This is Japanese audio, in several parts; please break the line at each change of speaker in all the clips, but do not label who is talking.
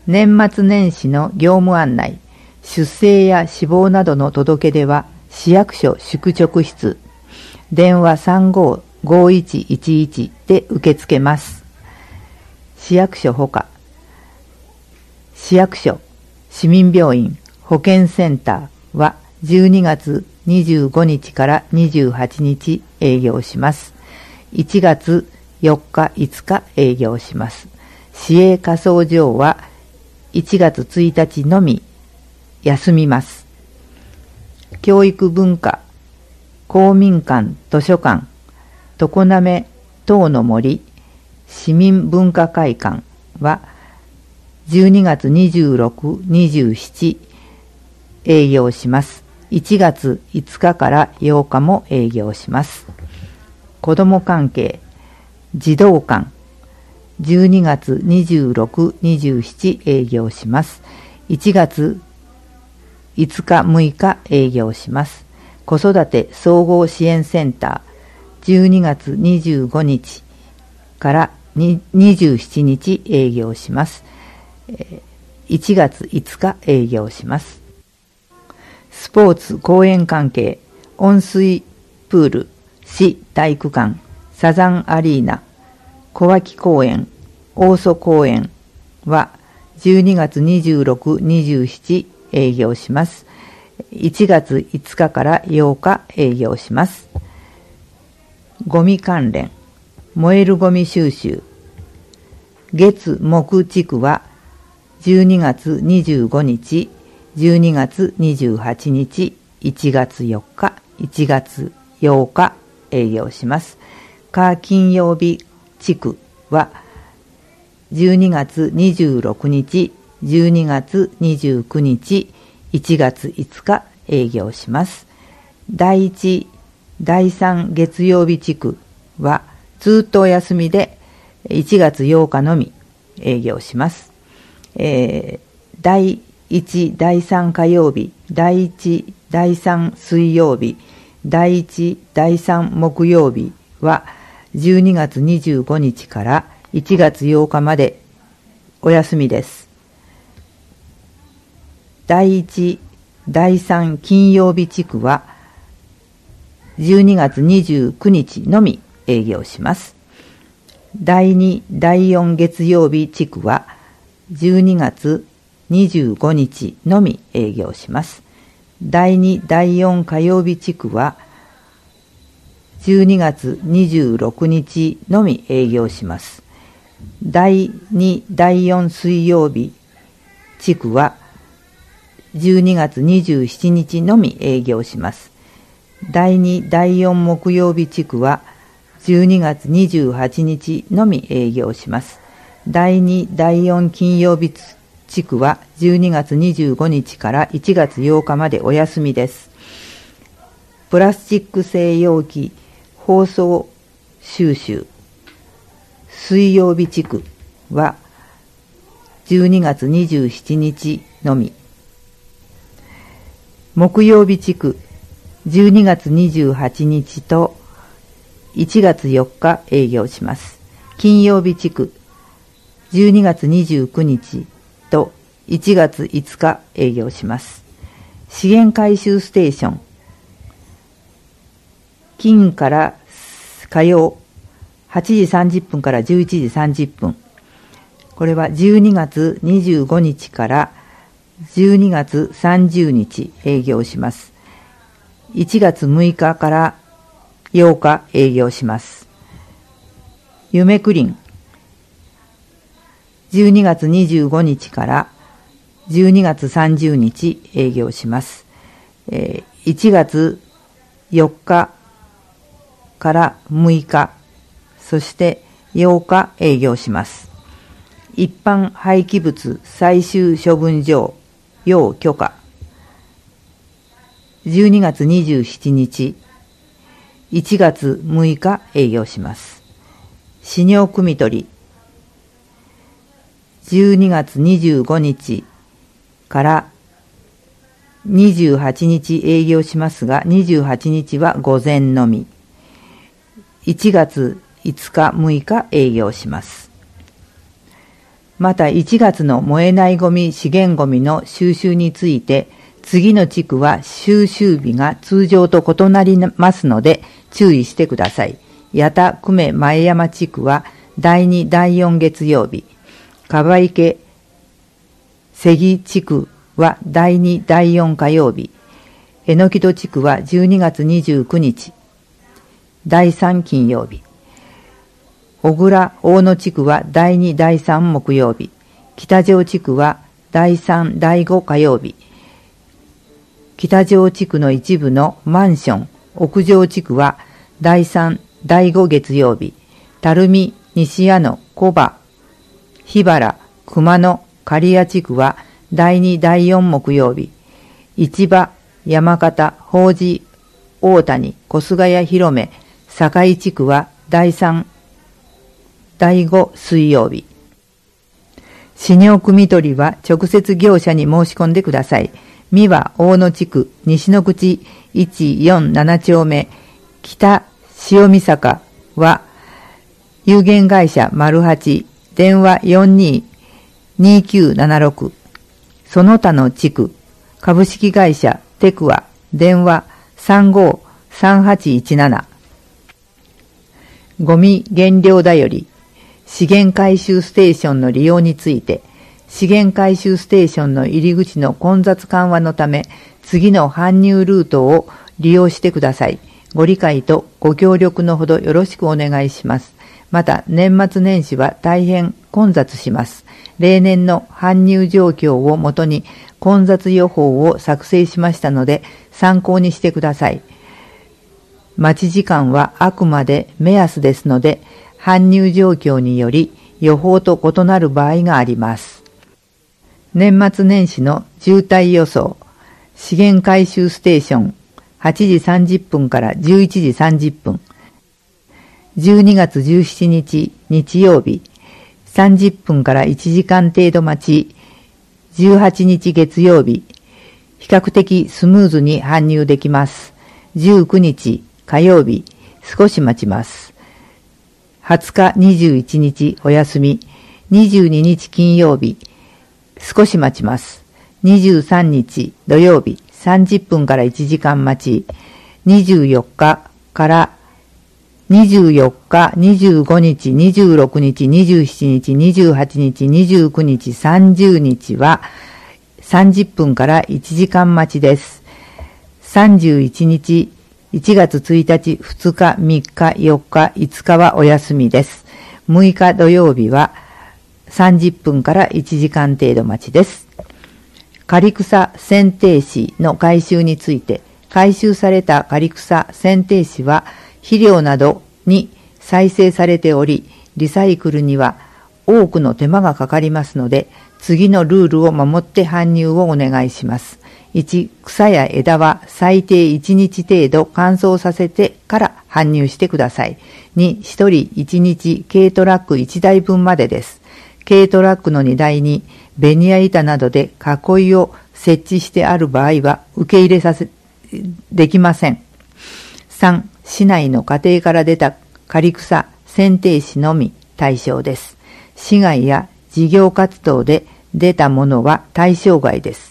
年末年始の業務案内、出生や死亡などの届け出は市役所宿直室、電話 35-5111 で受け付けます。市役所ほか、市役所、市民病院、保健センターは12月25日から28日営業します。1月4日5日営業します。市営火葬場は1月1日のみ休みます。教育文化、公民館、図書館、常滑塔の森、市民文化会館は12月26、27営業します。1月5日から8日も営業します。子ども関係、児童館、12月26、27営業します。1月5日、6日営業します。子育て総合支援センター、12月25日から27日営業します。1月5日営業します。スポーツ公園関係、温水プール、市体育館、サザンアリーナ、小脇公園、大曽公園は12月26、27営業します。1月5日から8日営業します。ゴミ関連、燃えるゴミ収集、月木地区は12月25日、12月28日、1月4日、1月8日営業します。火金曜日地区は12月26日、12月29日、1月5日営業します。第1、第3月曜日地区はずっとお休みで1月8日のみ営業します。第1、第3火曜日、第1、第3水曜日、第1、第3木曜日は12月25日から1月8日までお休みです。第1、第3金曜日地区は12月29日のみ営業します。第2、第4月曜日地区は12月25日のみ営業します。第2、第4火曜日地区は12月26日のみ営業します。第2、第4水曜日地区は12月27日のみ営業します。第2、第4木曜日地区は12月28日のみ営業します。第2、第4金曜日地区は12月25日から1月8日までお休みです。プラスチック製容器包装収集水曜日地区は12月27日のみ。木曜日地区12月28日と1月4日営業します。金曜日地区12月29日と1月5日営業します。資源回収ステーション、金から火曜8時30分から11時30分。これは12月25日から12月30日営業します。1月6日から8日営業します。夢クリン12月25日から12月30日営業します。1月4日から6日、そして8日営業します。一般廃棄物最終処分場要許可12月27日、1月6日営業します。飼尿汲み取り12月25日から28日営業しますが、28日は午前のみ。1月5日6日営業します。 また1月の燃えないゴミ資源ゴミの収集について、次の地区は収集日が通常と異なりますので注意してください。八田久米前山地区は第2第4月曜日、樺池関地区は第2第4火曜日、榎戸地区は12月29日第3金曜日、小倉大野地区は第2第3木曜日、北条地区は第3第5火曜日、北条地区の一部のマンション屋上地区は第3第5月曜日、垂水西矢野小葉桧原熊野刈谷地区は第2第4木曜日、市場山形法事大谷小菅谷広め堺地区は第3第5水曜日。飼料汲み取りは直接業者に申し込んでください。三輪大野地区西の口147丁目北塩見坂は有限会社丸八電話422976、その他の地区株式会社テクア電話353817。ゴミ減量だより資源回収ステーションの利用について、資源回収ステーションの入り口の混雑緩和のため、次の搬入ルートを利用してください。ご理解とご協力のほどよろしくお願いします。また、年末年始は大変混雑します。例年の搬入状況をもとに混雑予報を作成しましたので、参考にしてください。待ち時間はあくまで目安ですので、搬入状況により予報と異なる場合があります。年末年始の渋滞予想。資源回収ステーション8時30分から11時30分。12月17日日曜日30分から1時間程度待ち。18日月曜日比較的スムーズに搬入できます。19日火曜日少し待ちます。20日21日お休み。22日金曜日少し待ちます。23日土曜日30分から1時間待ち。24日から24日、25日、26日、27日、28日、29日、30日は30分から1時間待ちです。31日、1月1日、2日、3日、4日、5日はお休みです。6日土曜日は30分から1時間程度待ちです。刈草剪定紙の回収について、回収された刈草剪定紙は肥料などに再生されており、リサイクルには多くの手間がかかりますので、次のルールを守って搬入をお願いします。1、草や枝は最低1日程度乾燥させてから搬入してください。2、1人1日軽トラック1台分までです。軽トラックの荷台にベニヤ板などで囲いを設置してある場合は受け入れできません。3、市内の家庭から出た刈草剪定紙のみ対象です。市外や事業活動で出たものは対象外です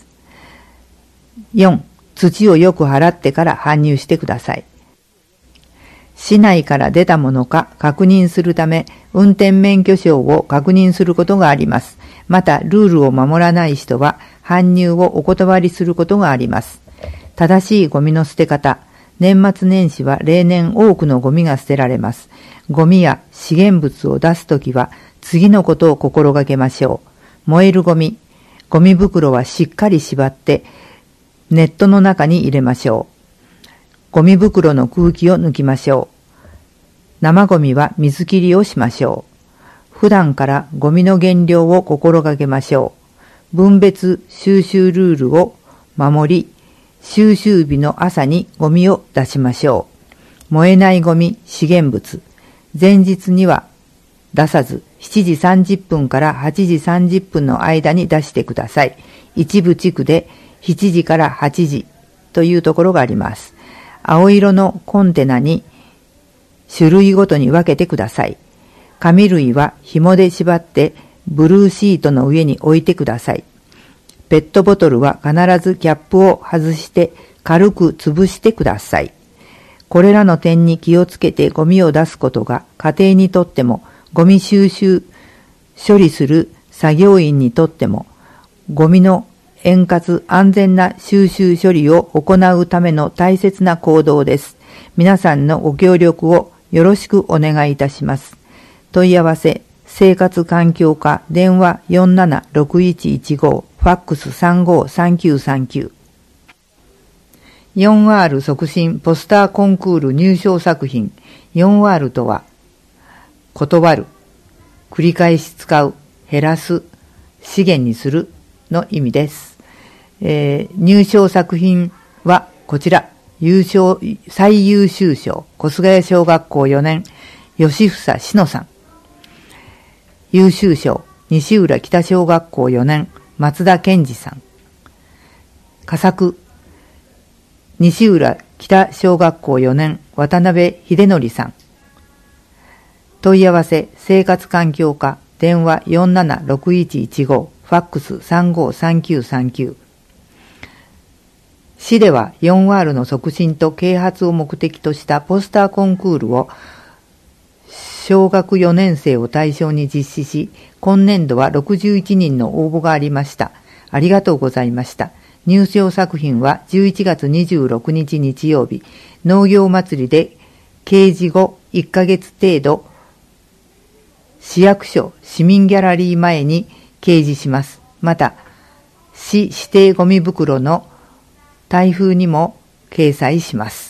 。4、土をよく払ってから搬入してください。市内から出たものか確認するため、運転免許証を確認することがあります。また、ルールを守らない人は搬入をお断りすることがあります。正しいゴミの捨て方。年末年始は例年多くのゴミが捨てられます。ゴミや資源物を出すときは次のことを心がけましょう。燃えるゴミ。ゴミ袋はしっかり縛ってネットの中に入れましょう。ゴミ袋の空気を抜きましょう。生ゴミは水切りをしましょう。普段からゴミの減量を心がけましょう。分別収集ルールを守り、収集日の朝にゴミを出しましょう。燃えないゴミ、資源物。前日には出さず、7時30分から8時30分の間に出してください。一部地区で7時から8時というところがあります。青色のコンテナに種類ごとに分けてください。紙類は紐で縛ってブルーシートの上に置いてください。ペットボトルは必ずキャップを外して軽く潰してください。これらの点に気をつけてゴミを出すことが家庭にとってもゴミ収集処理する作業員にとってもゴミの円滑安全な収集処理を行うための大切な行動です。皆さんのご協力をよろしくお願いいたします。問い合わせ生活環境課電話 476115 ファックス 353939 4R 促進ポスターコンクール入賞作品 4R とは断る、繰り返し使う、減らす、資源にするの意味です。入賞作品はこちら最優秀賞小菅谷小学校4年吉房志乃さん、優秀賞西浦北小学校4年松田健二さん、佳作西浦北小学校4年渡辺秀則さん。問い合わせ生活環境課電話 476115 ファックス 353939。市では 4R の促進と啓発を目的としたポスターコンクールを小学4年生を対象に実施し、今年度は61人の応募がありました。ありがとうございました。入賞作品は11月26日日曜日、農業祭りで掲示後1ヶ月程度、市役所市民ギャラリー前に掲示します。また、市指定ゴミ袋の台風にも掲載します。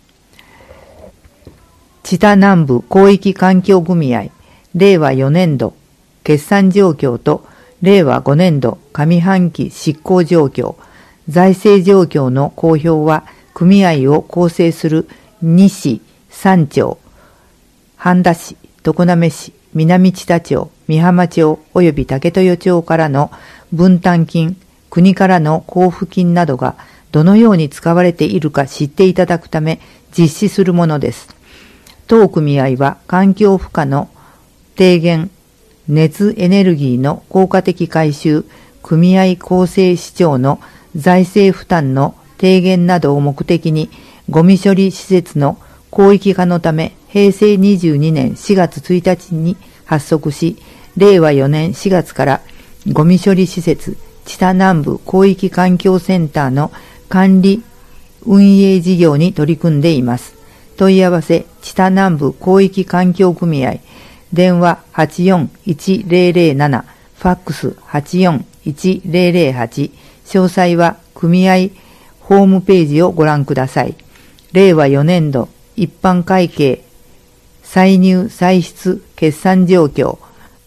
知多南部広域環境組合令和4年度決算状況と令和5年度上半期執行状況、財政状況の公表は組合を構成する2市3町、半田市、常滑市、南知多町、美浜町及び竹豊町からの分担金、国からの交付金などがどのように使われているか知っていただくため実施するものです。当組合は環境負荷の低減、熱エネルギーの効果的回収、組合構成市長の財政負担の低減などを目的にゴミ処理施設の広域化のため平成22年4月1日に発足し、令和4年4月からゴミ処理施設知多南部広域環境センターの管理運営事業に取り組んでいます。問い合わせ知多南部広域環境組合電話 841007 ファックス 841008。詳細は組合ホームページをご覧ください。令和4年度一般会計歳入歳出決算状況、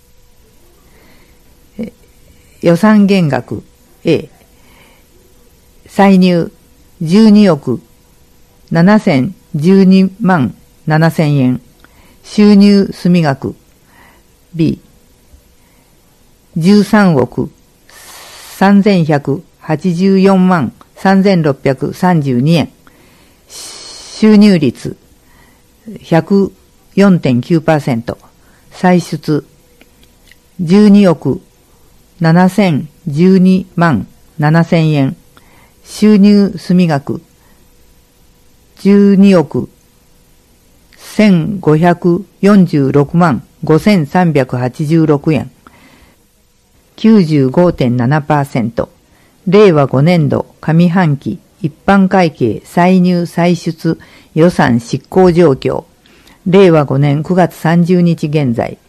予算減額 A、歳入12億7012万7000円、収入済額 B、13億3184万3632円、収入率 104.9%、歳出12億7012万7000円、収入済額12億1546万5386円、95.7%、令和5年度上半期一般会計歳入歳出予算執行状況、令和5年9月30日現在、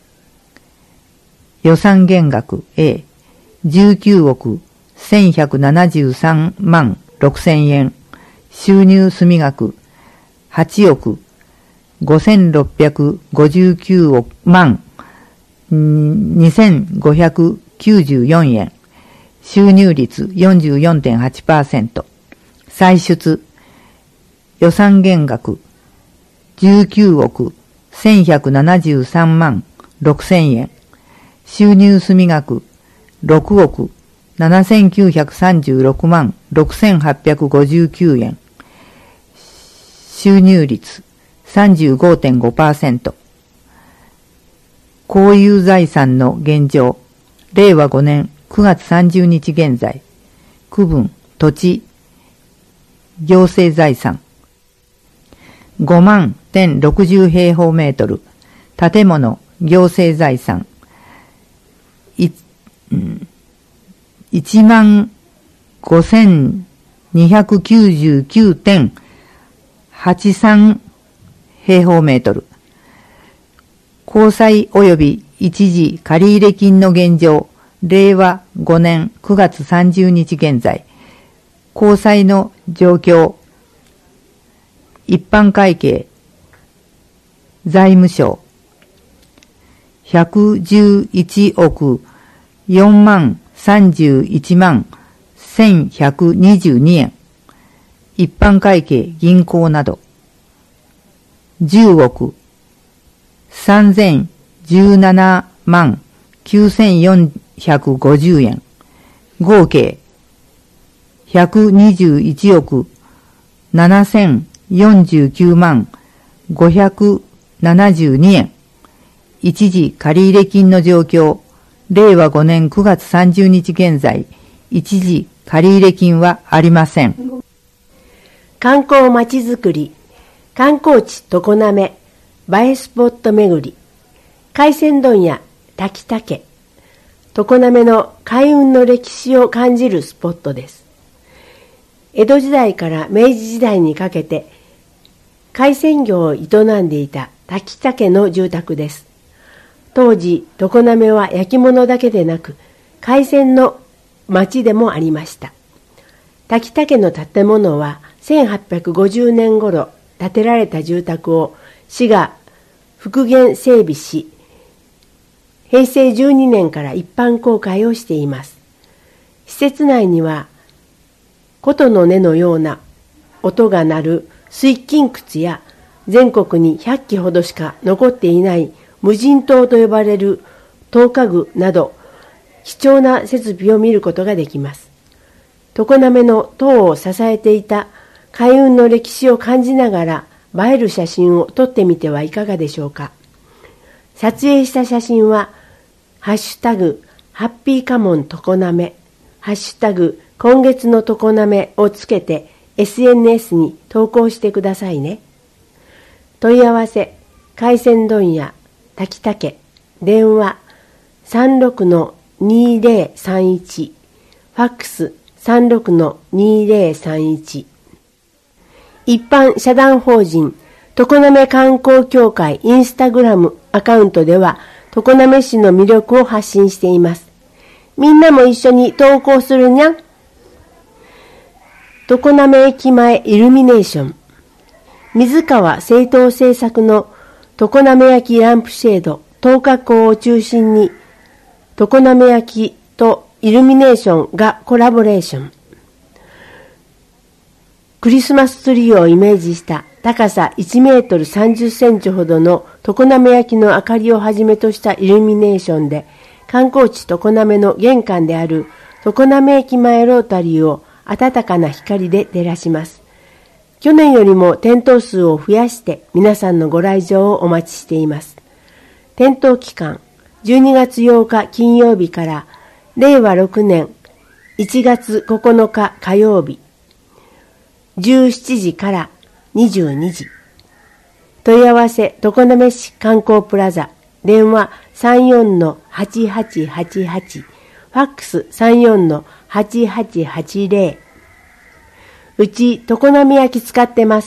予算減額 A、19億1173万6000円、収入済額8億5659万2594円、収入率 44.8%、歳出予算減額19億1173万6000円、収入済額6億7936万6859円、収入率 35.5%、 公有財産の現状、令和5年9月30日現在、区分、土地、行政財産、5万1060平方メートル、建物、行政財産、15,299.83 平方メートル。公債及び一時借入金の現状、令和5年9月30日現在、公債の状況、一般会計、財務省、111億4万31万1122円、一般会計銀行など、10億3017万9450円、合計121億7049万572円、一時借入金の状況、令和5年9月30日現在、一時借入金はありません。
観光まちづくり、観光地常滑、映えスポット巡り、海鮮問屋滝竹、常滑の海運の歴史を感じるスポットです。江戸時代から明治時代にかけて海鮮業を営んでいた滝竹の住宅です。当時、常滑は焼き物だけでなく海鮮の町でもありました。滝竹の建物は1850年頃建てられた住宅を市が復元整備し、平成12年から一般公開をしています。施設内には琴の音のような音が鳴る水金窟や全国に100基ほどしか残っていない無人島と呼ばれる灯火具など貴重な設備を見ることができます。常滑の塔を支えていた海運の歴史を感じながら映える写真を撮ってみてはいかがでしょうか。撮影した写真はハッシュタグハッピーカモン常滑、ハッシュタグ今月の常滑をつけて SNS に投稿してくださいね。問い合わせ、海鮮問屋滝竹、電話 36-2031、ファックス 36-2031。一般社団法人常滑観光協会インスタグラムアカウントでは常滑市の魅力を発信しています。みんなも一緒に投稿するにゃん。常滑駅前イルミネーション、水川製陶製作の常滑焼ランプシェード灯火光を中心に常滑焼とイルミネーションがコラボレーション。クリスマスツリーをイメージした高さ1メートル30センチほどの常滑焼の明かりをはじめとしたイルミネーションで観光地常滑の玄関である常滑駅前ロータリーを暖かな光で照らします。去年よりも点灯数を増やして皆さんのご来場をお待ちしています。点灯期間、12月8日金曜日から令和6年1月9日火曜日、17時から22時。問い合わせ、常滑市観光プラザ、電話 34-8888、ファックス 34-8880。うち常滑焼使ってます。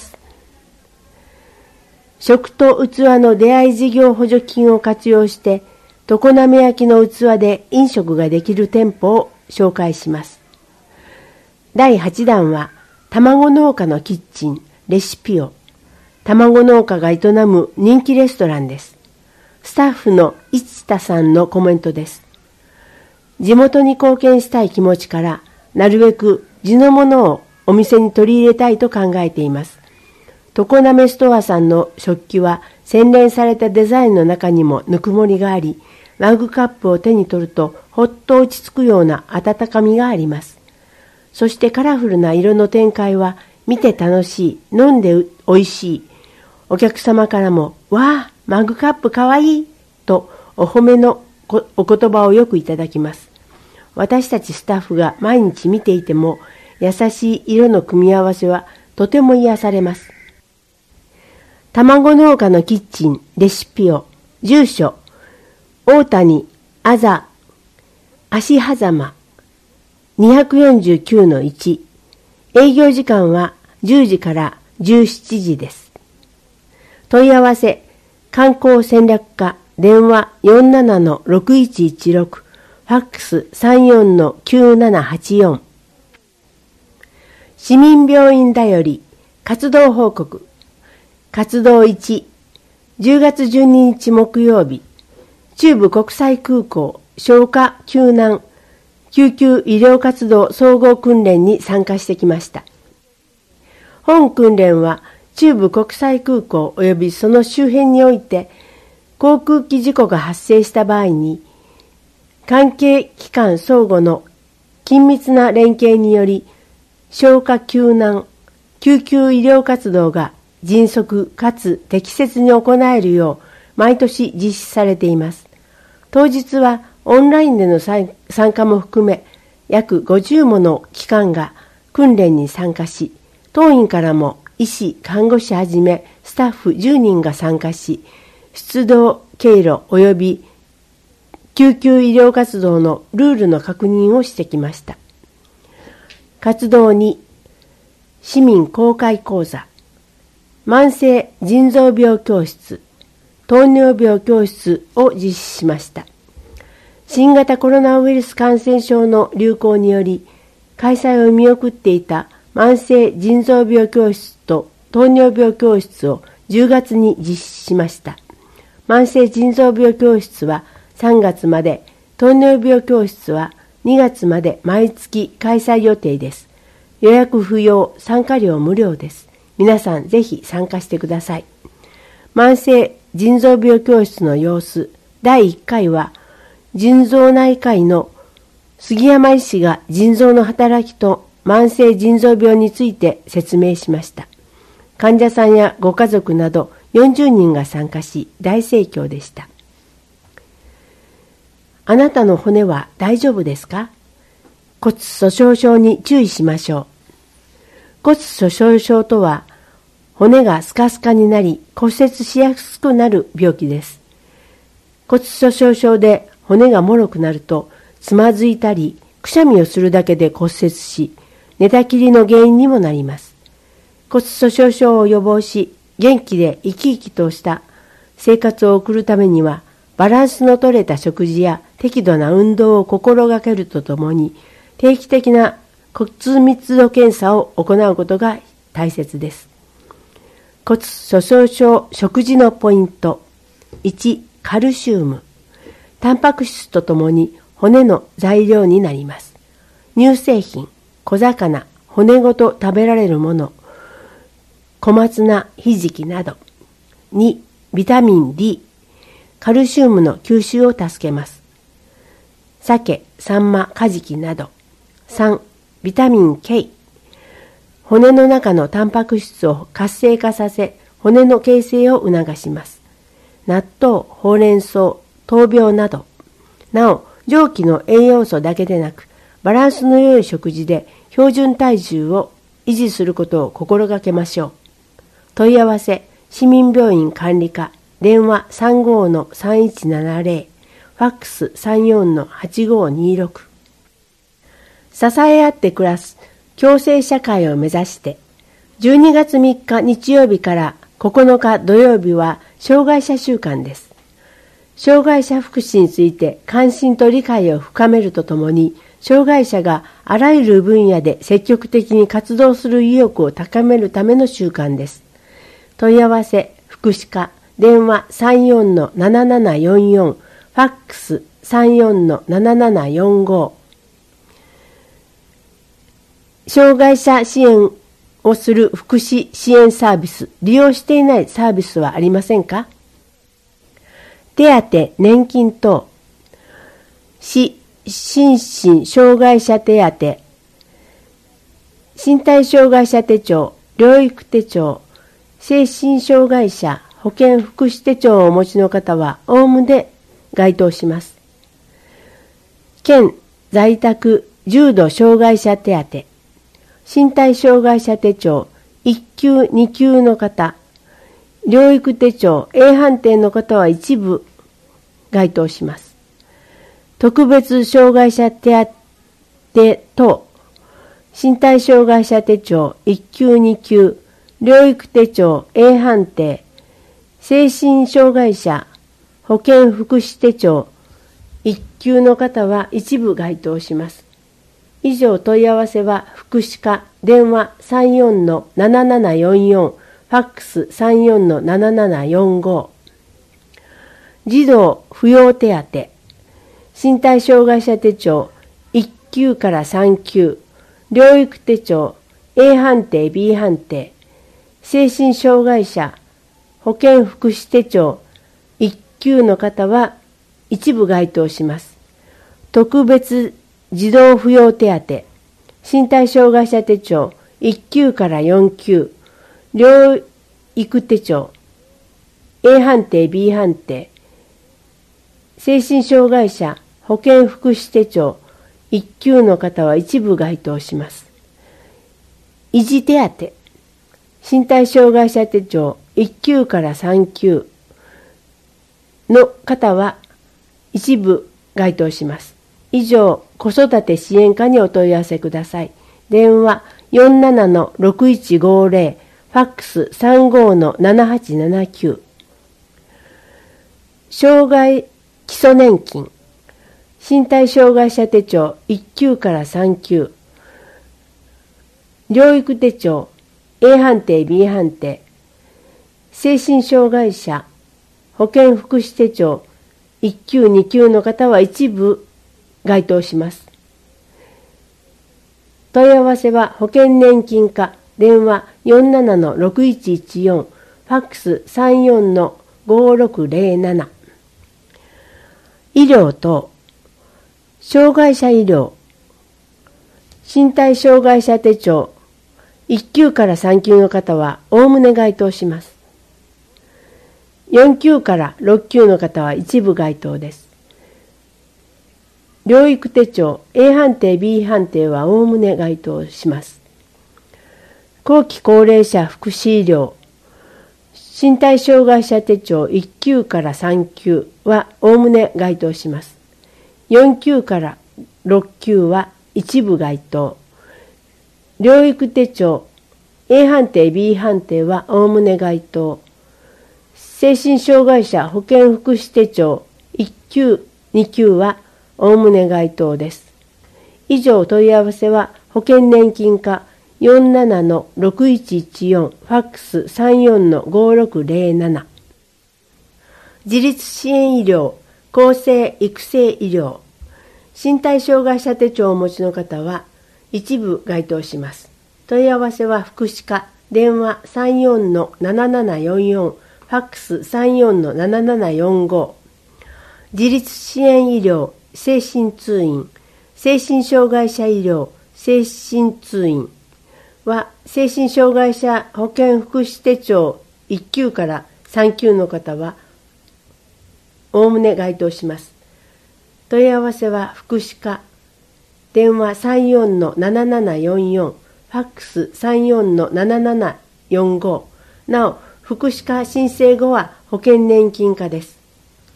食と器の出会い事業補助金を活用して常滑焼の器で飲食ができる店舗を紹介します。第8弾は卵農家のキッチンレシピオ。卵農家が営む人気レストランです。スタッフの市田さんのコメントです。地元に貢献したい気持ちからなるべく地のものをお店に取り入れたいと考えています。常滑ストアさんの食器は洗練されたデザインの中にもぬくもりがあり、マグカップを手に取るとほっと落ち着くような温かみがあります。そしてカラフルな色の展開は見て楽しい、飲んで美味しい。お客様からも、わあ、マグカップかわいいとお褒めのお言葉をよくいただきます。私たちスタッフが毎日見ていても、優しい色の組み合わせはとても癒されます。卵農家のキッチンレシピを、住所、大谷あざ足狭間 249-1、営業時間は10時から17時です。問い合わせ、観光戦略課、電話 47-6116、ファックス 34-9784。市民病院だより活動報告。活動1、10月12日木曜日、中部国際空港消火救難救急医療活動総合訓練に参加してきました。本訓練は中部国際空港及びその周辺において航空機事故が発生した場合に関係機関相互の緊密な連携により消火救難救急医療活動が迅速かつ適切に行えるよう毎年実施されています。当日はオンラインでの参加も含め約50もの機関が訓練に参加し、当院からも医師、看護師はじめスタッフ10人が参加し、出動経路及び救急医療活動のルールの確認をしてきました。活動2、市民公開講座、慢性腎臓病教室、糖尿病教室を実施しました。新型コロナウイルス感染症の流行により、開催を見送っていた慢性腎臓病教室と糖尿病教室を10月に実施しました。慢性腎臓病教室は3月まで、糖尿病教室は2月まで毎月開催予定です。予約不要、参加料無料です。皆さんぜひ参加してください。慢性腎臓病教室の様子、第1回は、腎臓内科医の杉山医師が腎臓の働きと慢性腎臓病について説明しました。患者さんやご家族など40人が参加し、大盛況でした。あなたの骨は大丈夫ですか？骨粗しょう症に注意しましょう。骨粗しょう症とは、骨がスカスカになり骨折しやすくなる病気です。骨粗しょう症で骨が脆くなると、つまずいたり、くしゃみをするだけで骨折し、寝たきりの原因にもなります。骨粗しょう症を予防し、元気で生き生きとした生活を送るためには、バランスの取れた食事や適度な運動を心がけるとともに、定期的な骨密度検査を行うことが大切です。骨粗しょう症食事のポイント。1、カルシウム。タンパク質とともに骨の材料になります。乳製品、小魚、骨ごと食べられるもの、小松菜、ひじきなど。2、ビタミン D。カルシウムの吸収を助けます。鮭、サンマ、カジキなど。3、ビタミン K。骨の中のタンパク質を活性化させ、骨の形成を促します。納豆、ほうれん草、闘病など。なお、上記の栄養素だけでなく、バランスの良い食事で標準体重を維持することを心がけましょう。問い合わせ、市民病院管理課、電話 35-3170、ファックス 34-8526。支え合って暮らす共生社会を目指して、12月3日日曜日から9日土曜日は障害者週間です。障害者福祉について関心と理解を深めるとともに、障害者があらゆる分野で積極的に活動する意欲を高めるための週間です。問い合わせ、福祉課、電話 34-7744、ファックス 34-7745。障害者支援をする福祉支援サービス、利用していないサービスはありませんか？手当、年金等、心身障害者手当、身体障害者手帳、療育手帳、精神障害者保健福祉手帳をお持ちの方は、おおむね該当します。県在宅重度障害者手当、身体障害者手帳1級2級の方、療育手帳 A 判定の方は一部該当します。特別障害者手当等身体障害者手帳1級2級、療育手帳 A 判定、精神障害者保健福祉手帳1級の方は一部該当します。以上問い合わせは福祉課電話 34-7744 ファックス 34-7745 児童扶養手当身体障害者手帳1級から3級療育手帳 A 判定 B 判定精神障害者保健福祉手帳1級の方は一部該当します。特別児童扶養手当身体障害者手帳1級から4級療育手帳 A 判定 B 判定精神障害者保健福祉手帳1級の方は一部該当します。維持手当身体障害者手帳1級から3級の方は一部該当します。以上、子育て支援課にお問い合わせください。電話 47-6150 ファックス 35-7879 障害基礎年金身体障害者手帳1級から3級療育手帳 A 判定 B 判定精神障害者保健福祉手帳1級2級の方は一部該当します。問い合わせは保険年金課電話 47-6114 ファックス 34-5607 医療等障害者医療身体障害者手帳1級から3級の方はおおむね該当します。4級から6級の方は一部該当です。療育手帳 A 判定 B 判定はおおむね該当します。後期高齢者福祉医療身体障害者手帳1級から3級はおおむね該当します。4級から6級は一部該当。療育手帳 A 判定 B 判定はおおむね該当。精神障害者保健福祉手帳1級2級はおおむね該当です。以上問い合わせは保険年金課 47-6114 ファックス 34-5607 自立支援医療更生育成医療身体障害者手帳をお持ちの方は一部該当します。問い合わせは福祉課電話 34-7744 ファックス 34-7745 自立支援医療精神通院精神障害者医療精神通院は精神障害者保健福祉手帳1級から3級の方はおおむね該当します。問い合わせは福祉課電話 34-7744 ファックス 34-7745 なお福祉課申請後は保険年金課です。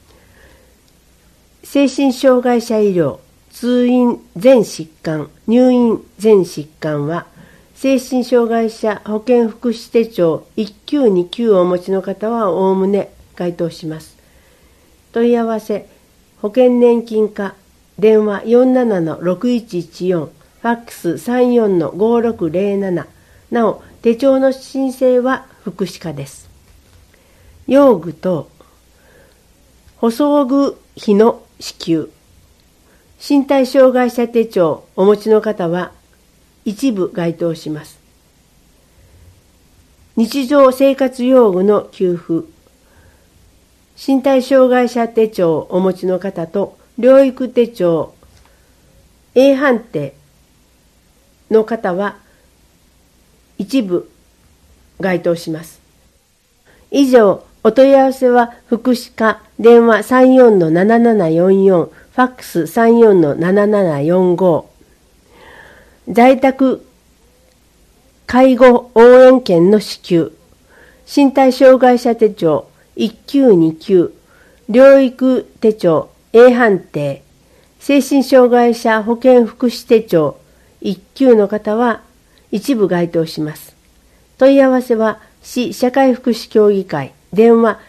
精神障害者医療通院全疾患入院全疾患は精神障害者保健福祉手帳1級2級をお持ちの方はおおむね該当します。問い合わせ保険年金課電話 47-6114 ファックス 34-5607 なお手帳の申請は福祉課です。用具等補装具費の支給身体障害者手帳お持ちの方は一部該当します。日常生活用具の給付身体障害者手帳をお持ちの方と療育手帳 A 判定の方は一部該当します。以上、 お問い合わせは福祉課、電話 34-7744、ファックス 34-7745。在宅介護応援券の支給、身体障害者手帳1級2級、療育手帳 A 判定、精神障害者保健福祉手帳1級の方は一部該当します。問い合わせは市社会福祉協議会、電話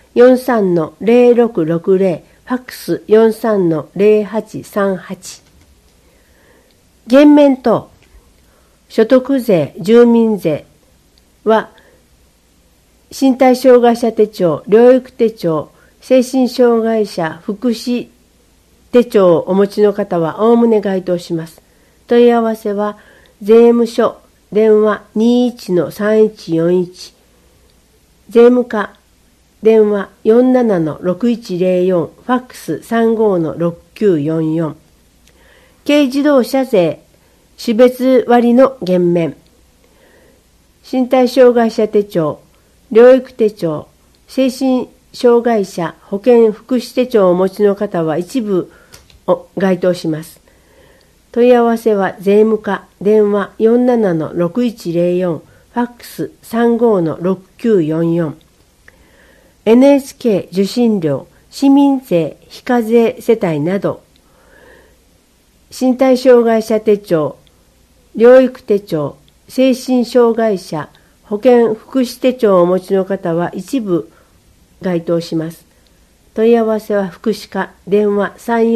43-0660、ファックス 43-0838。減免等、所得税、住民税は、身体障害者手帳、療育手帳、精神障害者福祉手帳をお持ちの方はおおむね該当します。問い合わせは、税務署、電話 21-3141、税務課、電話 47-6104、ファックス 35-6944。軽自動車税、種別割の減免。身体障害者手帳、療育手帳、精神障害者保健福祉手帳をお持ちの方は一部該当します。問い合わせは税務課、電話 47-6104、ファックス 35-6944。NHK 受信料、市民税非課税世帯など、身体障害者手帳、療育手帳、精神障害者保健福祉手帳をお持ちの方は一部該当します。問い合わせは福祉課、電話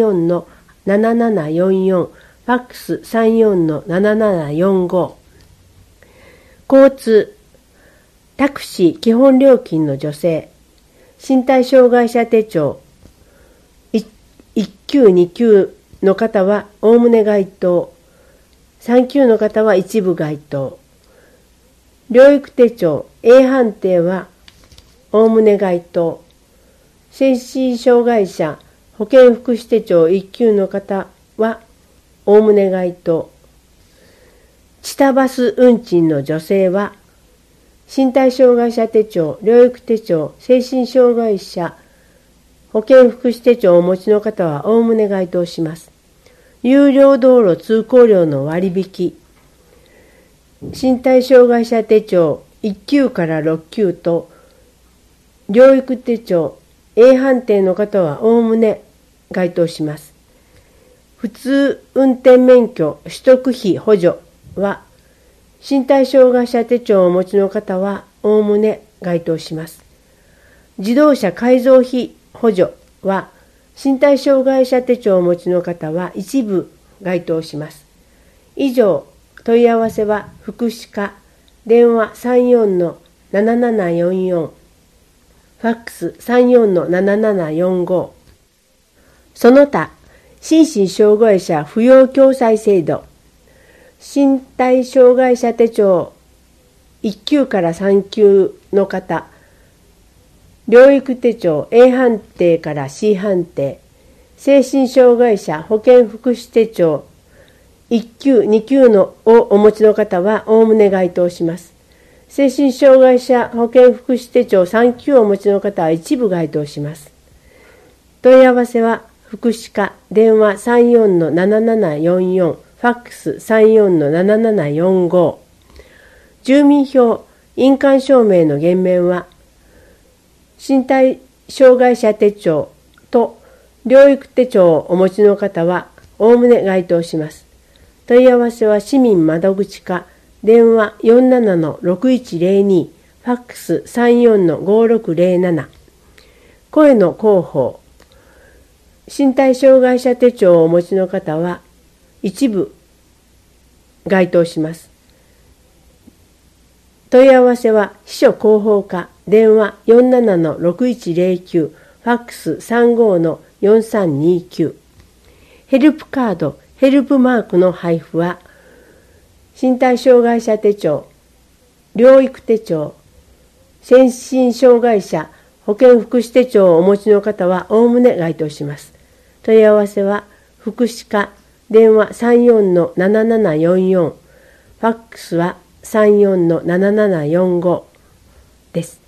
34-7744、ファックス 34-7745。交通、タクシー基本料金の助成、身体障害者手帳、1級2級の方はおおむね該当、3級の方は一部該当、療育手帳 A 判定はおおむね該当、精神障害者保健福祉手帳1級の方はおおむね該当、チタバス運賃の助成は身体障害者手帳、療育手帳、精神障害者保健福祉手帳をお持ちの方はおおむね該当します。有料道路通行料の割引、身体障害者手帳1級から6級と療育手帳 A 判定の方はおおむね該当します。普通運転免許取得費補助は身体障害者手帳をお持ちの方はおおむね該当します。自動車改造費補助は身体障害者手帳をお持ちの方は一部該当します。以上、問い合わせは福祉課、電話 34-7744、ファックス 34-7745。その他、心身障害者扶養共済制度、身体障害者手帳1級から3級の方、療育手帳 A 判定から C 判定、精神障害者保健福祉手帳1級2級のをお持ちの方はおおむね該当します。精神障害者保健福祉手帳3級をお持ちの方は一部該当します。問い合わせは福祉課、電話 34-7744、ファックス 34-7745。住民票、印鑑証明の減免は身体障害者手帳と療育手帳をお持ちの方はおおむね該当します。問い合わせは市民窓口課、電話 47-6102、ファックス 34-5607。声の広報、身体障害者手帳をお持ちの方は一部該当します。問い合わせは秘書広報課、電話 47-6109、ファックス 35-4329。ヘルプカード、ヘルプマークの配布は身体障害者手帳、療育手帳、精神障害者保健福祉手帳をお持ちの方はおおむね該当します。問い合わせは福祉課、電話 34-7744、ファックスは 34-7745 です。